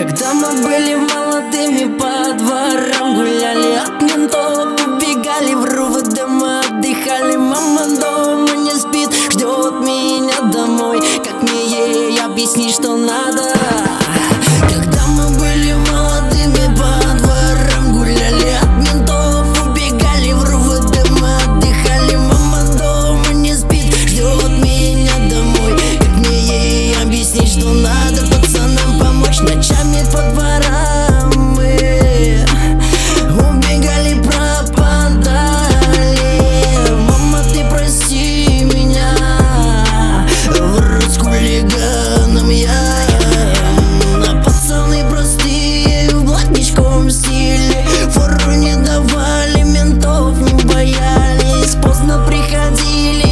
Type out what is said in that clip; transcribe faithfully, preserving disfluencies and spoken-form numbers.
Когда мы были молодыми, по дворам гуляли, от ментов убегали, в РУВД мы отдыхали. Мама дома не спит, ждет меня домой. Как мне ей объяснить, что надо? Когда мы были молодыми, по дворам гуляли, от ментов убегали, в РУВД мы отдыхали. Мама дома не спит, ждет меня домой. Как мне ей объяснить, что надо пацанам помочь? Ночами по дворам мы убегали, пропадали. Мама, ты прости меня, врут с хулиганом я. А пацаны простые в блатничковом стиле, фору не давали, ментов не боялись, поздно приходили.